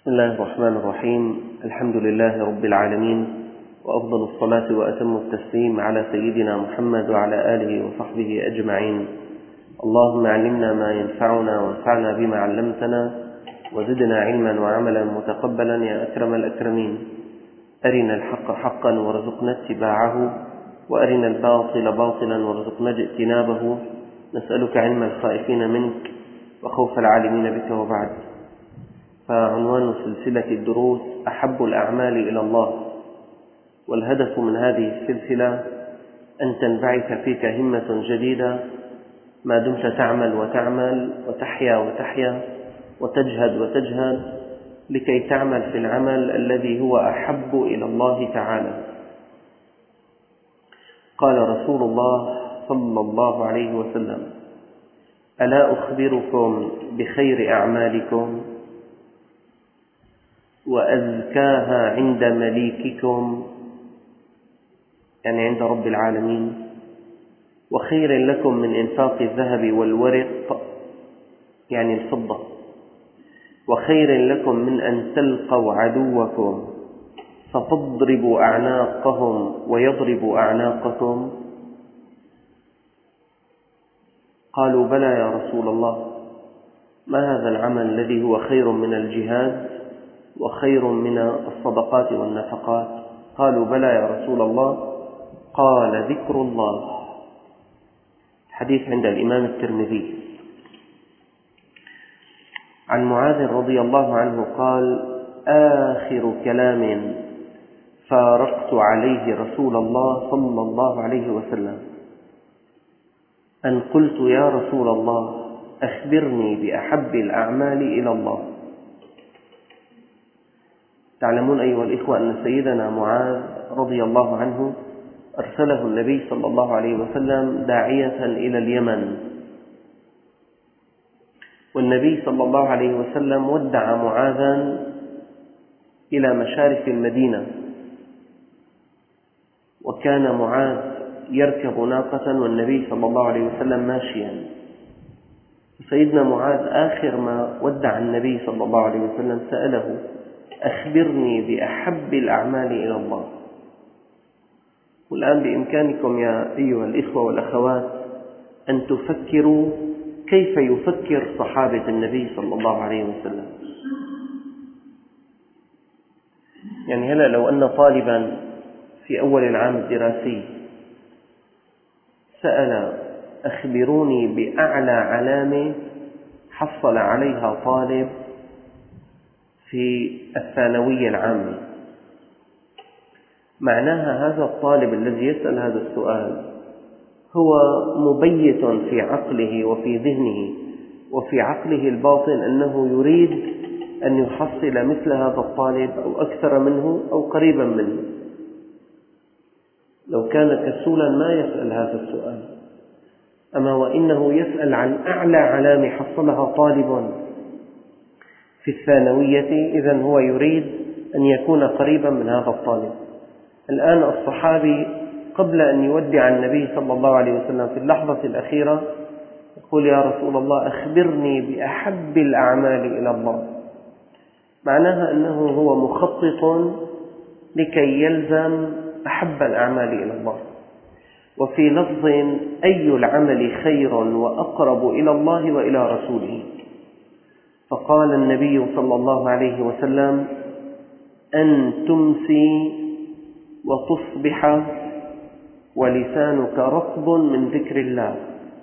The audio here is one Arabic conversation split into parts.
بسم الله الرحمن الرحيم. الحمد لله رب العالمين، وأفضل الصلاة وأتم التسليم على سيدنا محمد وعلى آله وصحبه أجمعين. اللهم علمنا ما ينفعنا وانفعنا بما علمتنا، وزدنا علما وعملا متقبلا يا أكرم الأكرمين. أرنا الحق حقا وارزقنا اتباعه، وأرنا الباطل باطلا وارزقنا اجتنابه. نسألك علم الخائفين منك وخوف العالمين بك. وبعد، فعنوان سلسلة الدروس أحب الأعمال إلى الله، والهدف من هذه السلسلة أن تنبعث فيك همة جديدة ما دمت تعمل وتعمل وتحيا وتحيا وتجهد وتجهد لكي تعمل في العمل الذي هو أحب إلى الله تعالى. قال رسول الله صلى الله عليه وسلم: ألا أخبركم بخير أعمالكم وأزكاها عند مليككم، يعني عند رب العالمين، وخير لكم من إنفاق الذهب والورق، يعني الفضة، وخير لكم من أن تلقوا عدوكم فتضربوا أعناقهم ويضربوا أعناقكم. قالوا: بلى يا رسول الله، ما هذا العمل الذي هو خير من الجهاد وخير من الصدقات والنفقات؟ قالوا: بلى يا رسول الله. قال: ذكر الله. حديث عند الإمام الترمذي. عن معاذ رضي الله عنه قال: آخر كلام فارقت عليه رسول الله صلى الله عليه وسلم أن قلت: يا رسول الله، أخبرني بأحب الأعمال إلى الله. تعلمون أيها الإخوة أن سيدنا معاذ رضي الله عنه أرسله النبي صلى الله عليه وسلم داعية إلى اليمن، والنبي صلى الله عليه وسلم ودع معاذا إلى مشارف المدينة، وكان معاذ يركب ناقة والنبي صلى الله عليه وسلم ماشيا. سيدنا معاذ آخر ما ودع النبي صلى الله عليه وسلم سأله: أخبرني بأحب الأعمال إلى الله. والآن بإمكانكم يا أيها الإخوة والأخوات أن تفكروا كيف يفكر صحابة النبي صلى الله عليه وسلم. يعني هلا لو أن طالبا في أول العام الدراسي سأل: أخبروني بأعلى علامة حصل عليها طالب في الثانوية العامة، معناها هذا الطالب الذي يسأل هذا السؤال هو مبيت في عقله وفي ذهنه وفي عقله الباطن أنه يريد أن يحصل مثل هذا الطالب أو أكثر منه أو قريبا منه. لو كان كسولا ما يسأل هذا السؤال، أما وإنه يسأل عن أعلى علامة حصلها طالب في الثانوية، إذن هو يريد أن يكون قريبا من هذا الطالب. الآن الصحابي قبل أن يودع النبي صلى الله عليه وسلم في اللحظة الأخيرة يقول: يا رسول الله، أخبرني بأحب الأعمال إلى الله. معناها أنه هو مخطط لكي يلزم أحب الأعمال إلى الله. وفي لفظ: أي العمل خير وأقرب إلى الله وإلى رسوله. فقال النبي صلى الله عليه وسلم: أن تمسي وتصبح ولسانك رطب من ذكر الله.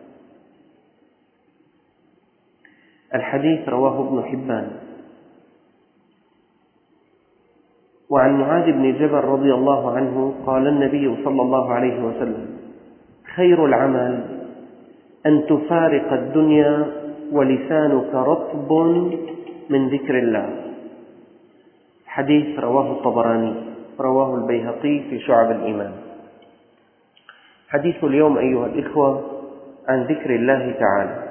الحديث رواه ابن حبان. وعن معاذ بن جبل رضي الله عنه قال النبي صلى الله عليه وسلم: خير العمل أن تفارق الدنيا ولسانك رطب من ذكر الله. حديث رواه الطبراني، رواه البيهقي في شعب الإيمان. حديث اليوم أيها الإخوة عن ذكر الله تعالى.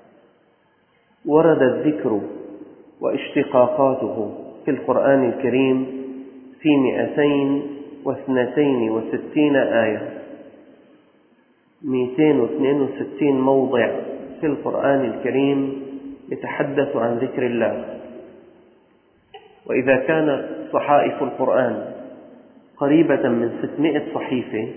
ورد الذكر واشتقاقاته في القرآن الكريم في 262 آية، 262 موضع في القرآن الكريم يتحدث عن ذكر الله. وإذا كانت صحائف القرآن قريبة من 600 صحيفة،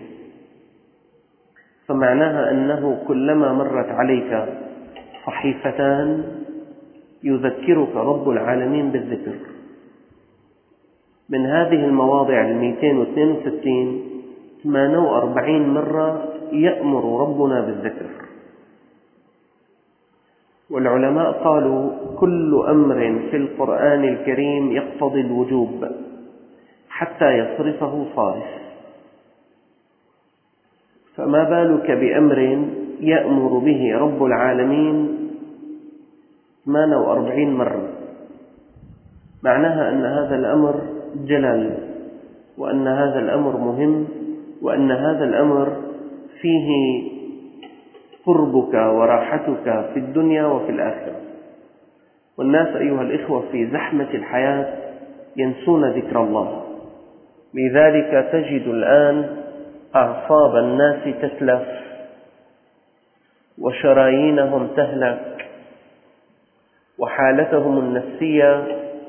فمعناها أنه كلما مرت عليك صحيفتان يذكرك رب العالمين بالذكر. من هذه المواضع 262 48 مرة يأمر ربنا بالذكر. والعلماء قالوا كل أمر في القرآن الكريم يقتضي الوجوب حتى يصرفه صارف، فما بالك بأمر يأمر به رب العالمين 48 مرة؟ معناها أن هذا الأمر جلل، وأن هذا الأمر مهم، وأن هذا الأمر فيه قربك وراحتك في الدنيا وفي الآخرة. والناس أيها الإخوة في زحمة الحياة ينسون ذكر الله، لذلك تجد الآن أعصاب الناس تتلف وشرايينهم تهلك وحالتهم النفسية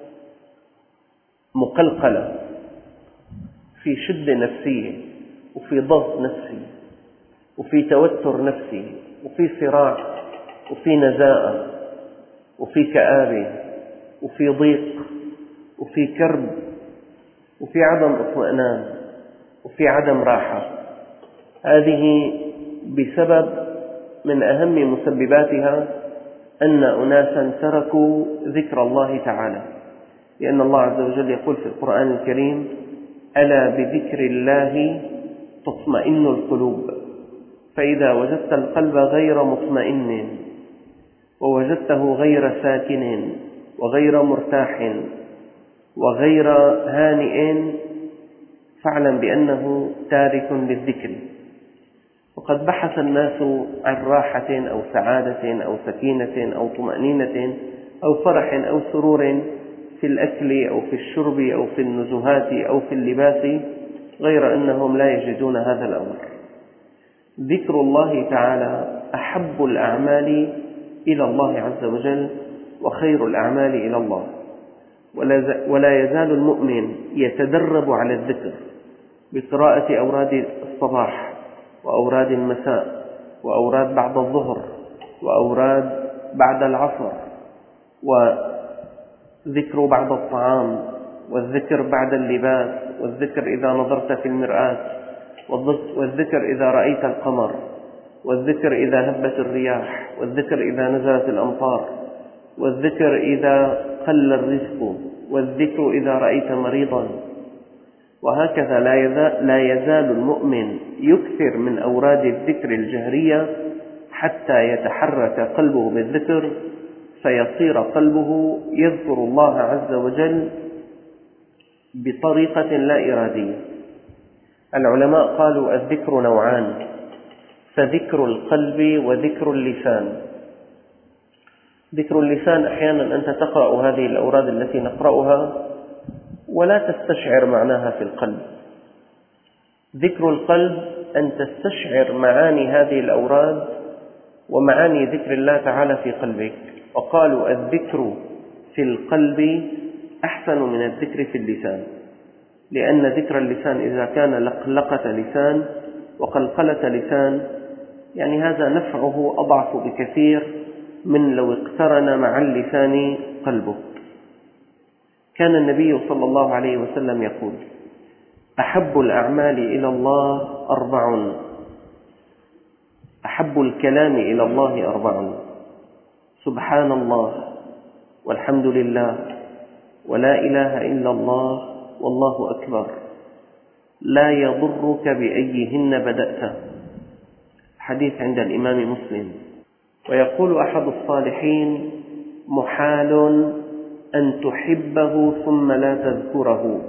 مقلقلة، في شدة نفسية وفي ضغط نفسي وفي توتر نفسي وفي صراع وفي نزاعة وفي كآبة وفي ضيق وفي كرب وفي عدم اطمئنان وفي عدم راحة. هذه بسبب من أهم مسبباتها أن أناسا تركوا ذكر الله تعالى، لأن الله عز وجل يقول في القرآن الكريم: ألا بذكر الله تطمئن القلوب. فإذا وجدت القلب غير مطمئن ووجدته غير ساكن وغير مرتاح وغير هانئ فاعلم بأنه تارك للذكر. وقد بحث الناس عن راحة أو سعادة أو سكينة أو طمأنينة أو فرح أو سرور في الأكل أو في الشرب أو في النزهات أو في اللباس، غير أنهم لا يجدون هذا الأمر. ذكر الله تعالى أحب الأعمال إلى الله عز وجل وخير الأعمال إلى الله، ولا يزال المؤمن يتدرب على الذكر بقراءة أوراد الصباح وأوراد المساء وأوراد بعد الظهر وأوراد بعد العصر، وذكر بعد الطعام، والذكر بعد اللباس، والذكر إذا نظرت في المرآة، والذكر إذا رأيت القمر، والذكر إذا هبت الرياح، والذكر إذا نزلت الأمطار، والذكر إذا قل الرزق، والذكر إذا رأيت مريضا. وهكذا لا يزال المؤمن يكثر من أوراد الذكر الجهرية حتى يتحرك قلبه بالذكر، فيصير قلبه يذكر الله عز وجل بطريقة لا إرادية. العلماء قالوا الذكر نوعان: فذكر القلب وذكر اللسان. ذكر اللسان أحيانا أنت تقرأ هذه الأوراد التي نقرأها ولا تستشعر معناها في القلب. ذكر القلب أن تستشعر معاني هذه الأوراد ومعاني ذكر الله تعالى في قلبك. وقالوا الذكر في القلب أحسن من الذكر في اللسان، لأن ذكر اللسان إذا كان لقلقة لسان وقلقلة لسان، يعني هذا نفعه أضعف بكثير من لو اقترن مع اللسان قلبه. كان النبي صلى الله عليه وسلم يقول: أحب الأعمال إلى الله 4، أحب الكلام إلى الله 4: سبحان الله، والحمد لله، ولا إله إلا الله، والله أكبر، لا يضرك بأيهن بدأت. حديث عند الإمام مسلم. ويقول أحد الصالحين: محال أن تحبه ثم لا تذكره.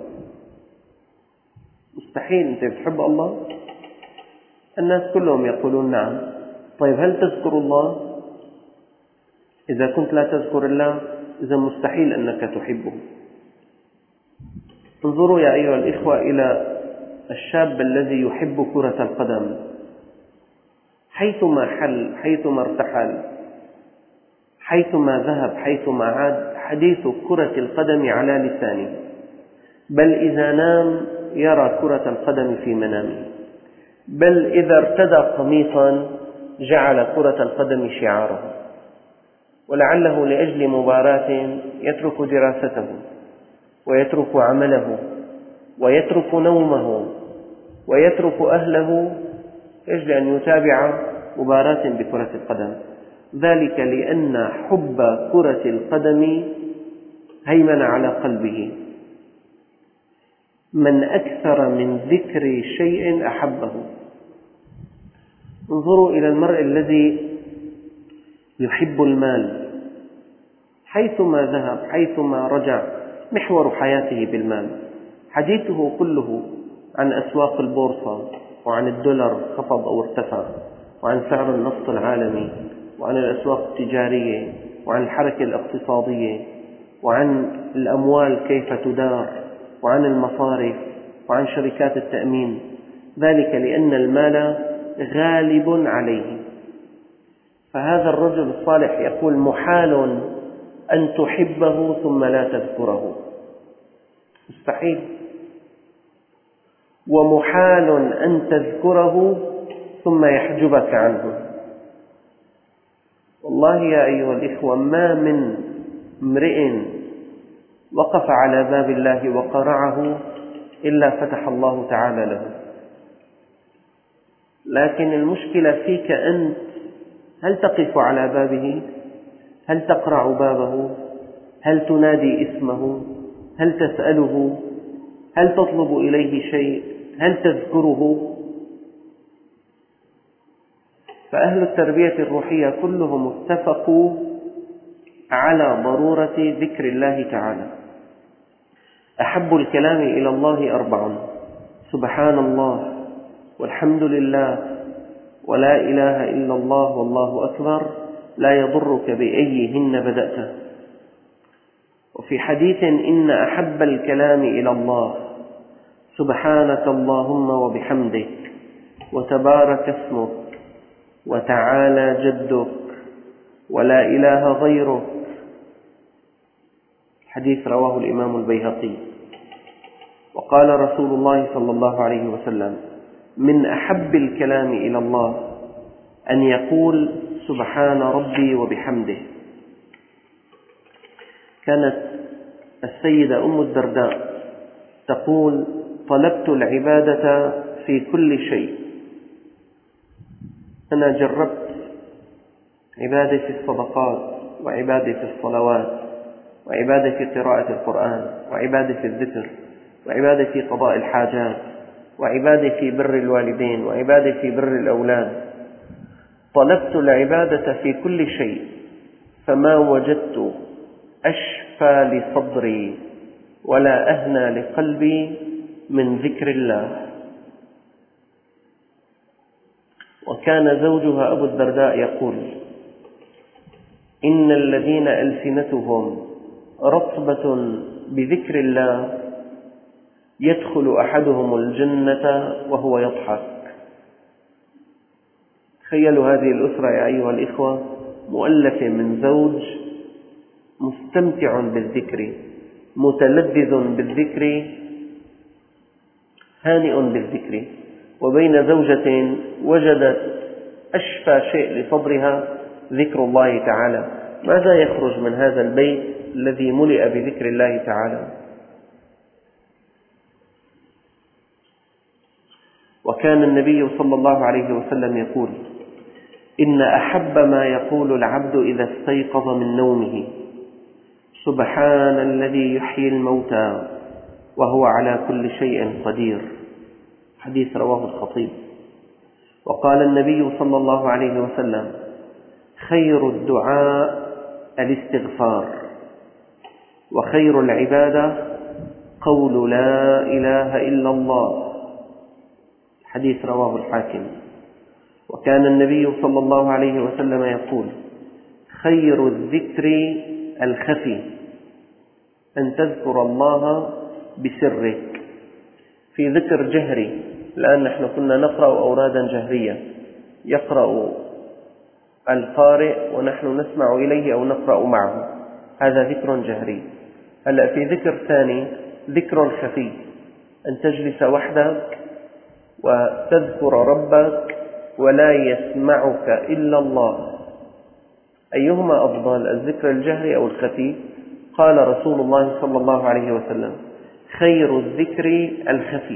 مستحيل أنت تحب الله؟ الناس كلهم يقولون نعم. طيب هل تذكر الله؟ إذا كنت لا تذكر الله إذا مستحيل أنك تحبه. انظروا يا أيها الإخوة إلى الشاب الذي يحب كرة القدم، حيثما حل، حيثما ارتحل، حيثما ذهب، حيثما عاد، حديث كرة القدم على لسانه، بل إذا نام يرى كرة القدم في منامه، بل إذا ارتدى قميصا جعل كرة القدم شعاره، ولعله لأجل مباراة يترك دراسته ويترك عمله ويترك نومه ويترك أهله لأجل أن يتابع مباراة بكرة القدم، ذلك لأن حب كرة القدم هيمن على قلبه. من أكثر من ذكر شيء أحبه. انظروا إلى المرء الذي يحب المال، حيثما ذهب حيثما رجع محور حياته بالمال، حديثه كله عن أسواق البورصة وعن الدولار خفض أو ارتفع، وعن سعر النفط العالمي، وعن الأسواق التجارية، وعن الحركة الاقتصادية، وعن الأموال كيف تدار، وعن المصارف، وعن شركات التأمين، ذلك لأن المال غالب عليه. فهذا الرجل الصالح يقول: محال أن تحبه ثم لا تذكره، مستحيل، ومحال أن تذكره ثم يحجبك عنه. والله يا أيها الإخوة، ما من امرئ وقف على باب الله وقرعه إلا فتح الله تعالى له، لكن المشكلة فيك أنت، هل تقف على بابه؟ هل تقرع بابه؟ هل تنادي اسمه؟ هل تسأله؟ هل تطلب إليه شيء؟ هل تذكره؟ فأهل التربية الروحية كلهم اتفقوا على ضرورة ذكر الله تعالى. أحب الكلام إلى الله 4: سبحان الله، والحمد لله، ولا إله إلا الله، والله أكبر، لا يضرك بأيهن بدأت. وفي حديث: إن أحب الكلام إلى الله سبحانك اللهم وبحمدك، وتبارك اسمك، وتعالى جدك، ولا إله غيرك. حديث رواه الإمام البيهقي. وقال رسول الله صلى الله عليه وسلم: من أحب الكلام إلى الله أن يقول سبحان ربي وبحمده. كانت السيدة أم الدرداء تقول: طلبت العبادة في كل شيء. أنا جربت عبادة في الصدقات، وعبادة في الصلوات، وعبادة في قراءة القرآن، وعبادة في الذكر، وعبادة في قضاء الحاجات، وعبادة في بر الوالدين، وعبادة في بر الأولاد. طلبت العبادة في كل شيء، فما وجدت أشفى لصدري ولا أهنى لقلبي من ذكر الله. وكان زوجها أبو الدرداء يقول: إن الذين ألسنتهم رطبة بذكر الله يدخل أحدهم الجنة وهو يضحك. تخيلوا هذه الأسرة يا أيها الإخوة، مؤلفة من زوج مستمتع بالذكر، متلذذ بالذكر، هانئ بالذكر، وبين زوجة وجدت أشفى شيء لصدرها ذكر الله تعالى. ماذا يخرج من هذا البيت الذي ملئ بذكر الله تعالى؟ وكان النبي صلى الله عليه وسلم يقول: إن أحب ما يقول العبد إذا استيقظ من نومه سبحان الذي يحيي الموتى وهو على كل شيء قدير. حديث رواه الخطيب. وقال النبي صلى الله عليه وسلم: خير الدعاء الاستغفار، وخير العبادة قول لا إله إلا الله. حديث رواه الحاكم. وكان النبي صلى الله عليه وسلم يقول: خير الذكر الخفي، أن تذكر الله بسرك. في ذكر جهري، الآن نحن كنا نقرأ أورادا جهرية، يقرأ القارئ ونحن نسمع إليه أو نقرأ معه، هذا ذكر جهري. هلأ في ذكر ثاني، ذكر خفي، أن تجلس وحدك وتذكر ربك ولا يسمعك إلا الله. أيهما أفضل، الذكر الجهري أو الخفي؟ قال رسول الله صلى الله عليه وسلم: خير الذكر الخفي،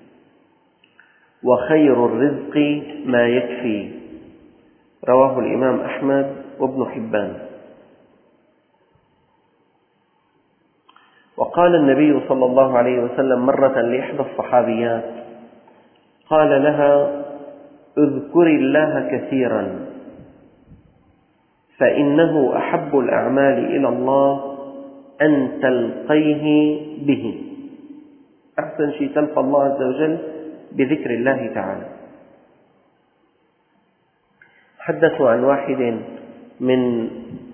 وخير الرزق ما يكفي. رواه الإمام أحمد وابن حبان. وقال النبي صلى الله عليه وسلم مرة لإحدى الصحابيات، قال لها: اذكري الله كثيرا فإنه أحب الأعمال إلى الله أن تلقيه به. أحسن شيء تلقى الله عز وجل بذكر الله تعالى. حدثوا عن واحد من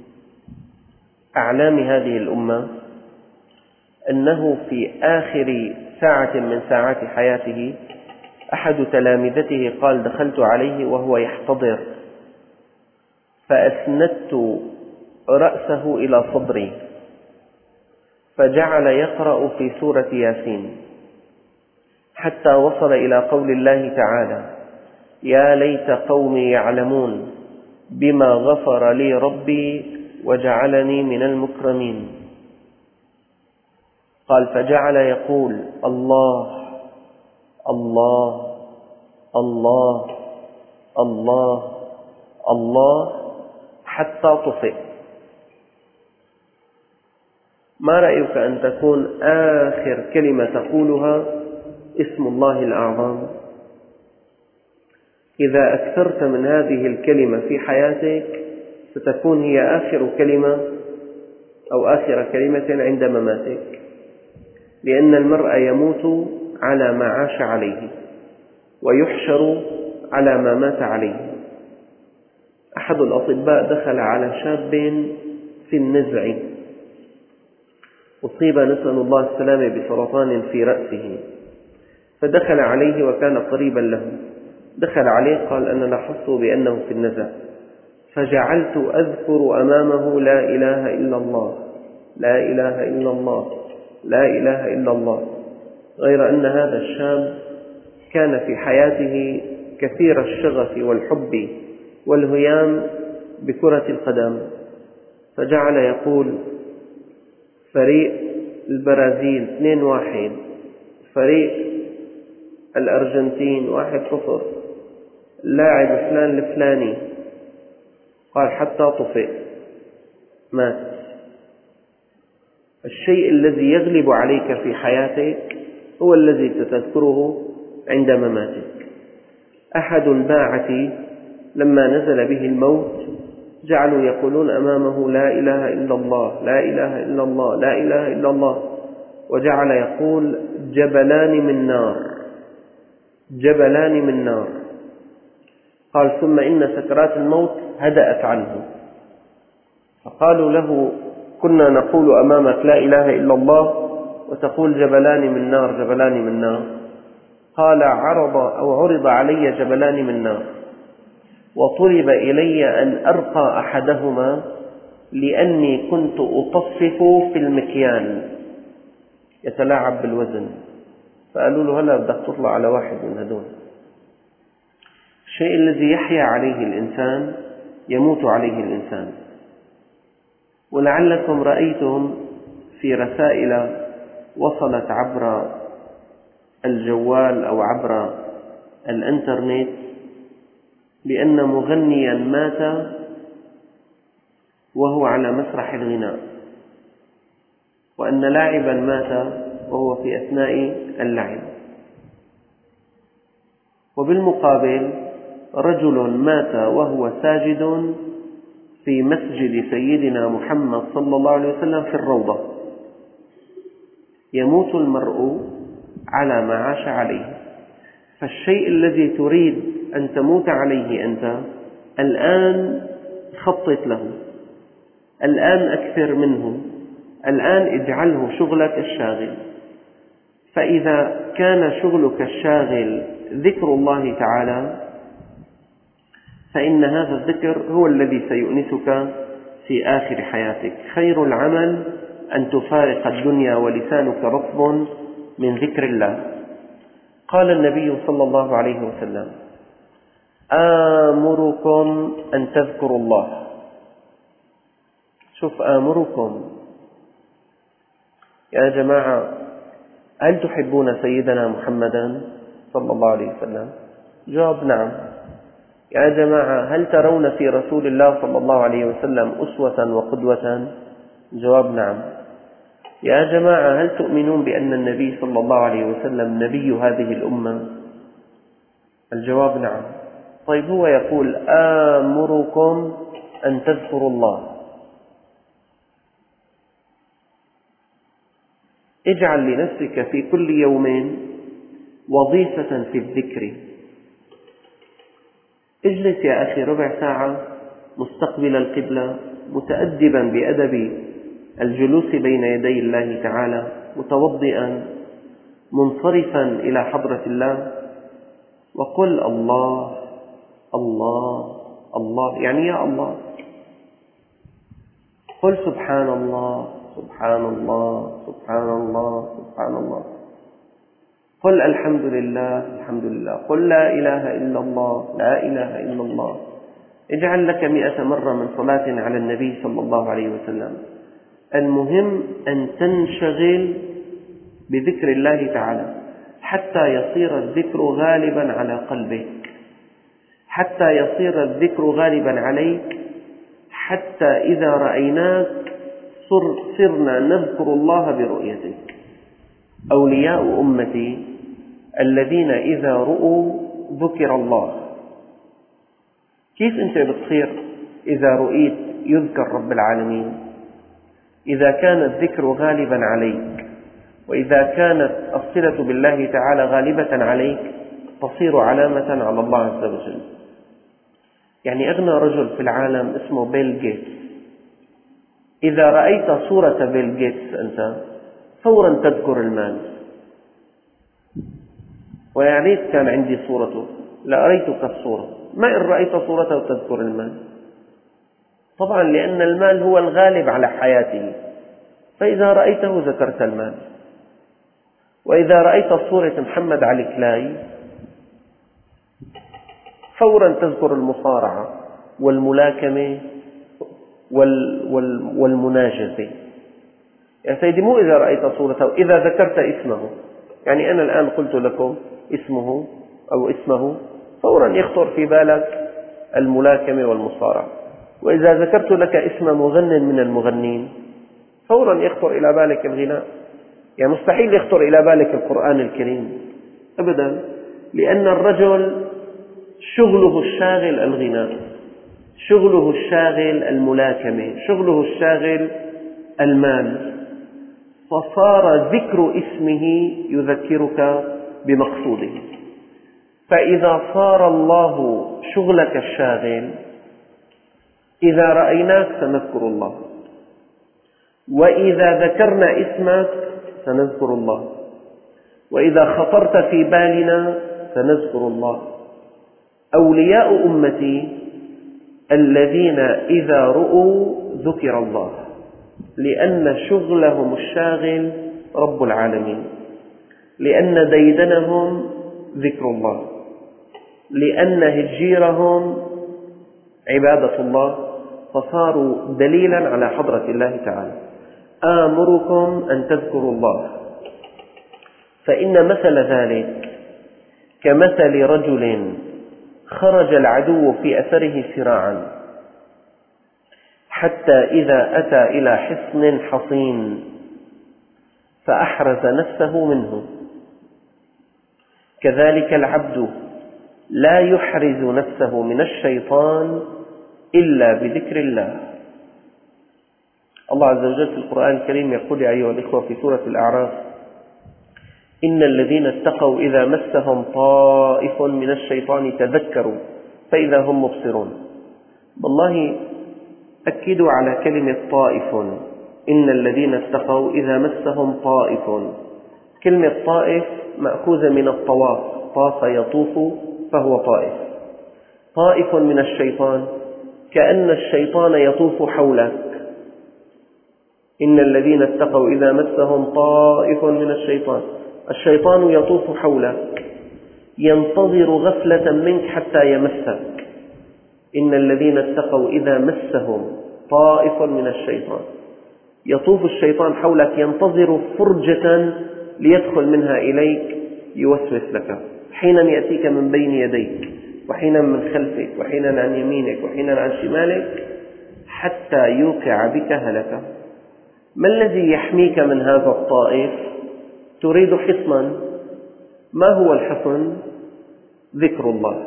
أعلام هذه الأمة أنه في آخر ساعة من ساعات حياته أحد تلامذته قال: دخلت عليه وهو يحتضر فأسندت رأسه إلى صدري فجعل يقرأ في سورة ياسين حتى وصل إلى قول الله تعالى: يا ليت قومي يعلمون بما غفر لي ربي وجعلني من المكرمين. قال: فجعل يقول: الله الله الله الله الله حتى طفئ. ما رأيك أن تكون آخر كلمة تقولها اسم الله الأعظم؟ إذا أكثرت من هذه الكلمة في حياتك ستكون هي آخر كلمة أو آخر كلمة عند مماتك، لأن المرء يموت على ما عاش عليه ويحشر على ما مات عليه. أحد الأطباء دخل على شاب في النزع، أصيب نسأل الله السلامة بسرطان في رأسه، فدخل عليه وكان قريبا له. دخل عليه قال: أنا لاحظت بأنه في النزع، فجعلت أذكر أمامه لا إله إلا الله لا إله إلا الله لا إله إلا الله. غير أن هذا الشاب كان في حياته كثير الشغف والحب والهيام بكرة القدم، فجعل يقول: فريق البرازيل 2-1، فريق الأرجنتين 1-0، اللاعب فلان الفلاني. قال: حتى طفئ، مات. الشيء الذي يغلب عليك في حياتك هو الذي ستذكره عند مماتك. أحد الباعة لما نزل به الموت جعلوا يقولون أمامه: لا إله إلا الله لا إله إلا الله لا إله إلا الله، وجعل يقول: جبلان من نار جبلان من نار. قال: ثم إن سكرات الموت هدأت عنه، فقالوا له: كنا نقول أمامك لا إله إلا الله وتقول جبلان من نار جبلان من نار. قال: عرض علي جبلان من نار، وطلب إلي أن أرقى أحدهما لأني كنت أطفف في المكيال يتلاعب بالوزن. فقالوا له: هلا بدك تطلع على واحد من هذول. الشيء الذي يحيا عليه الإنسان يموت عليه الإنسان. ولعلكم رأيتم في رسائل وصلت عبر الجوال أو عبر الإنترنت بأن مغنيا مات وهو على مسرح الغناء، وأن لاعبا مات وهو في أثناء اللعب. وبالمقابل رجل مات وهو ساجد في مسجد سيدنا محمد صلى الله عليه وسلم في الروضة. يموت المرء على ما عاش عليه. فالشيء الذي تريد أن تموت عليه أنت الآن خطط له، الآن أكثر منه، الآن اجعله شغلك الشاغل. فإذا كان شغلك الشاغل ذكر الله تعالى فإن هذا الذكر هو الذي سيؤنسك في آخر حياتك. خير العمل أن تفارق الدنيا ولسانك رطب من ذكر الله. قال النبي صلى الله عليه وسلم: آمركم أن تذكروا الله. شوف، آمركم. يا جماعة، هل تحبون سيدنا محمدا صلى الله عليه وسلم؟ جواب: نعم. يا جماعة، هل ترون في رسول الله صلى الله عليه وسلم أسوة وقدوة؟ جواب: نعم. يا جماعة، هل تؤمنون بأن النبي صلى الله عليه وسلم نبي هذه الأمة؟ الجواب: نعم. طيب، هو يقول: آمركم أن تذكروا الله. اجعل لنفسك في كل يوم وظيفة في الذكر. اجلس يا أخي ربع ساعة مستقبل القبلة، متأدبا بأدب الجلوس بين يدي الله تعالى، متوضئا منصرفا إلى حضرة الله، وقل: الله الله الله، يعني يا الله. قل: سبحان الله سبحان الله سبحان الله سبحان الله. قل: الحمد لله الحمد لله. قل: لا إله إلا الله لا إله إلا الله. اجعل لك 100 مرة من صلاة على النبي صلى الله عليه وسلم. المهم أن تنشغل بذكر الله تعالى حتى يصير الذكر غالبا على قلبك، حتى يصير الذكر غالبا عليك، حتى إذا رأيناك صرنا نذكر الله برؤيتك. أولياء أمتي الذين إذا رؤوا ذكر الله. كيف أنت بتصير إذا رؤيت يذكر رب العالمين؟ إذا كان الذكر غالبا عليك، وإذا كانت الصلة بالله تعالى غالبة عليك، تصير علامة على الله عز وجل. يعني أغنى رجل في العالم اسمه بيل جيتس. إذا رأيت صورة بيل جيتس أنت فورا تذكر المال. ويا ريت كان عندي صورته لأريتك الصورة، ما إن رأيت صورته تذكر المال. طبعا لأن المال هو الغالب على حياته، فإذا رأيته ذكرت المال. وإذا رأيت صورة محمد علي كلاي فورا تذكر المصارعة والملاكمة والمناجزة. يا سيدي، مو إذا رأيت صورته، إذا ذكرت اسمه. يعني أنا الآن قلت لكم اسمه أو اسمه، فورا يخطر في بالك الملاكمة والمصارعة. وإذا ذكرت لك اسم مغنٍ من المغنين فورا يخطر إلى بالك الغناء. يعني مستحيل يخطر إلى بالك القرآن الكريم أبدا، لأن الرجل شغله الشاغل الغناء، شغله الشاغل الملاكمة، شغله الشاغل المال، فصار ذكر اسمه يذكرك بمقصوده. فإذا صار الله شغلك الشاغل، إذا رأيناك سنذكر الله، وإذا ذكرنا اسمك سنذكر الله، وإذا خطرت في بالنا سنذكر الله. أولياء أمتي الذين إذا رؤوا ذكر الله، لأن شغلهم الشاغل رب العالمين، لأن ديدنهم ذكر الله، لأن هجيرهم عبادة الله، فصاروا دليلا على حضرة الله تعالى. آمركم أن تذكروا الله. فإن مثل ذلك كمثل رجل خرج العدو في أثره سراعا، حتى إذا أتى إلى حصن حصين فأحرز نفسه منه. كذلك العبد لا يحرز نفسه من الشيطان إلا بذكر الله. الله عز وجل في القرآن الكريم يقول يا أيها الإخوة في سورة الأعراف: إن الذين اتقوا إذا مسهم طائف من الشيطان تذكروا فإذا هم مبصرون. والله أكدوا على كلمة طائف. إن الذين اتقوا إذا مسهم طائف. كلمة طائف مأخوذة من الطواف، طاف يطوف فهو طائف. طائف من الشيطان كأن الشيطان يطوف حولك. إن الذين اتقوا إذا مسهم طائف من الشيطان يطوف حولك ينتظر غفلة منك حتى يمسك. إن الذين اتقوا إذا مسهم طائف من الشيطان، يطوف الشيطان حولك ينتظر فرجة ليدخل منها إليك يوسوس لك، حينا يأتيك من بين يديك، وحينا من خلفك، وحينا عن يمينك، وحينا عن شمالك، حتى يوقع بك هلكة. ما الذي يحميك من هذا الطائف؟ تريد حصنا. ما هو الحصن؟ ذكر الله.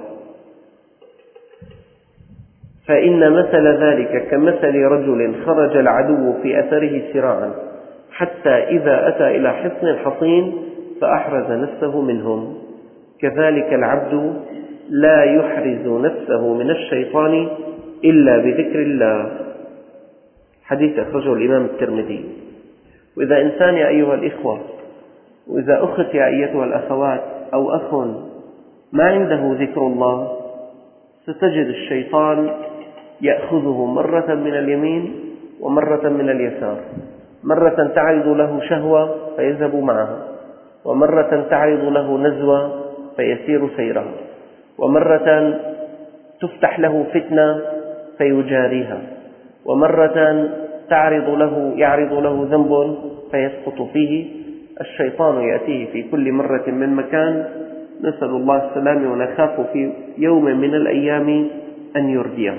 فإن مثل ذلك كمثل رجل خرج العدو في أثره سراعا حتى إذا أتى إلى حصن حصين فأحرز نفسه منهم، كذلك العبد لا يحرز نفسه من الشيطان إلا بذكر الله. حديث أخرجه الإمام الترمذي. وإذا إنسان يا أيها الإخوة، وإذا أخت يا أيتها الأخوات، أو أخ ما عنده ذكر الله، ستجد الشيطان يأخذه مرة من اليمين ومرة من اليسار، مرة تعرض له شهوة فيذهب معها، ومرة تعرض له نزوة فيسير سيرها، ومرة تفتح له فتنة فيجاريها، ومرة يعرض له ذنب فيسقط فيه. الشيطان يأتيه في كل مرة من مكان، نسأل الله السلامة، ونخاف في يوم من الأيام أن يرديه.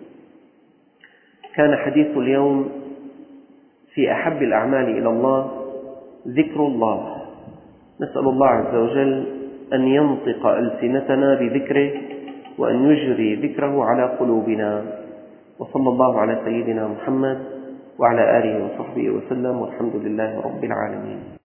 كان حديث اليوم في أحب الأعمال إلى الله ذكر الله. نسأل الله عز وجل أن ينطق ألسنتنا بذكره، وأن يجري ذكره على قلوبنا. وصلى الله على سيدنا محمد وعلى آله وصحبه وسلم، والحمد لله رب العالمين.